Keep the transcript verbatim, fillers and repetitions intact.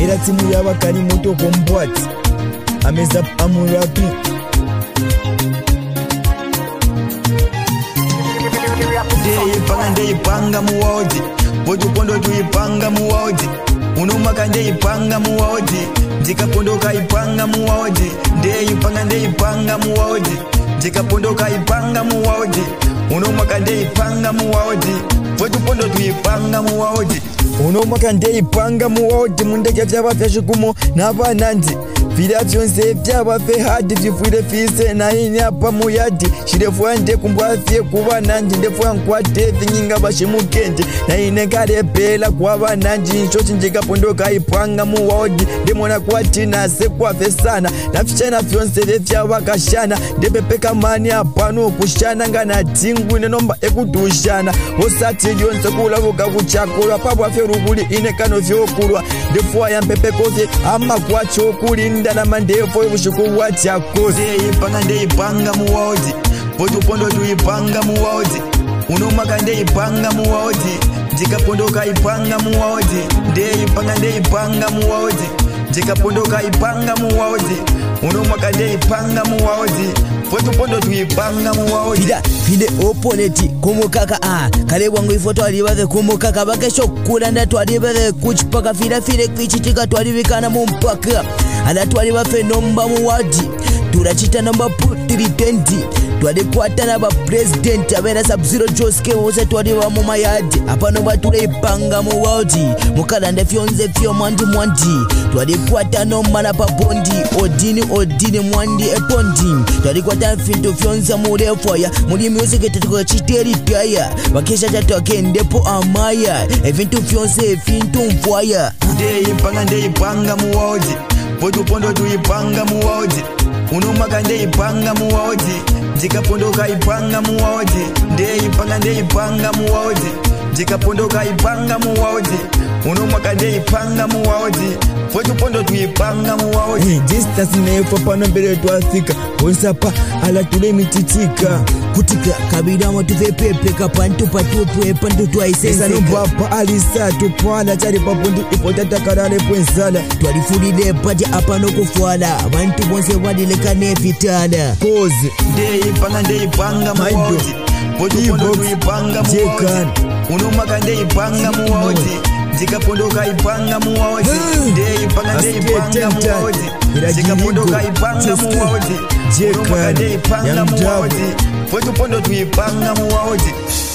era timu y'abakali muto kombwati ameza amurapi Deipanga ndeipanga muwaodi Potupondo tuipanga muwaodi Unumaka ndeipanga muwaodi Ndikapondoka ipanga muwaodi Deipanga ndeipanga muwaodi Ndikapondoka ipanga muwaodi Unumaka ndeipanga muwaodi Potupondo tuipanga muwaodi Unumaka ndeipanga muwaodi Mundeke vyabafya shikumo nabanandi Vila vyonse vyabafe hadi vifwile fise na ini hapa muyadi Shirefuwa nde kumbwafye kuwa nanji Ndefuwa nkwate vinyinga bashimukendi na ine kare pela kwa bananji Nchochi njika pondoka ipanga muwaodi Demona kwa tina se kwa fesana na fichana vyonse vya wakashana Ndepepeka mani hapano kushana Ngana tingu nenomba ekutushana Osati yonse kula vuka kuchakula Pabwa fe ruguli ine kano vyokulwa Ndefuwa ya mpepeko vye ama kwa chokuli Ndana mandefu ushuku wachakozi Deipanga ndeipanga muwaodi Potupondo tuipanga muwaodi Unumaka ndeipanga muwaodi Ndikapondoka ipanga muwaodi Deipanga ndeipanga muwaodi Ndikapondoka ipanga muwaodi Unumaka ndeipanga muwaodi Potupondo tuipanga muwaodi Vida vile oponeti kumu kaka ah kale wangu ifoto alibave kumu kaka bakesho kulanda twalibave kuchipaka fila file kwichitika twalibikana mumpaka ala twalibafe nomba muwadi turachita nomba putiri tendi twalikwata na ba president abena Sub-Zero Joske wose twaliba mu mayadi apano batule ipanga muwadi mukalanda fyonze fyo mwandi mwandi twalikwata nomba na pabondi odini odini mwandi epondi twalikwata finto fyonza murefoya muri music tetuko chiteri taya bakesha tatoke ndepo amaya evintu fyonze evintu mfwaya Deipanga ndeipanga muwaodi Potupondo tuipanga muwaodi Unumaka ndeipanga muwaodi Ndikapondoka ipanga muwaodi Deipanga ndeipanga muwaodi Ndikapondoka ipanga muwaodi Unumaka ndeipanga muwaodi Potupondo tuipanga muwaodi Hey, distance nefo pano mbele tuafika Osapa ala tule mititika kutika kabida motuve pepe kapantu patupwe pantu twaisenseka Esa nubapa alisa tupala chari papundi ipotata karane pwensala twalifulile pati apano kufwala bantu bonse wadilekane vitala Pose Deipanga ndeipanga muwaodi Potupondo tuipanga muwaodi Unumaka ndeipanga muwaodi Ndikapondoka ipanga muwaodi Deipanga ndeipanga muwaodi Ndikapondoka ipanga muwaodi Unumaka ndeipanga muwaodi Potupondo tuipanga muwaodi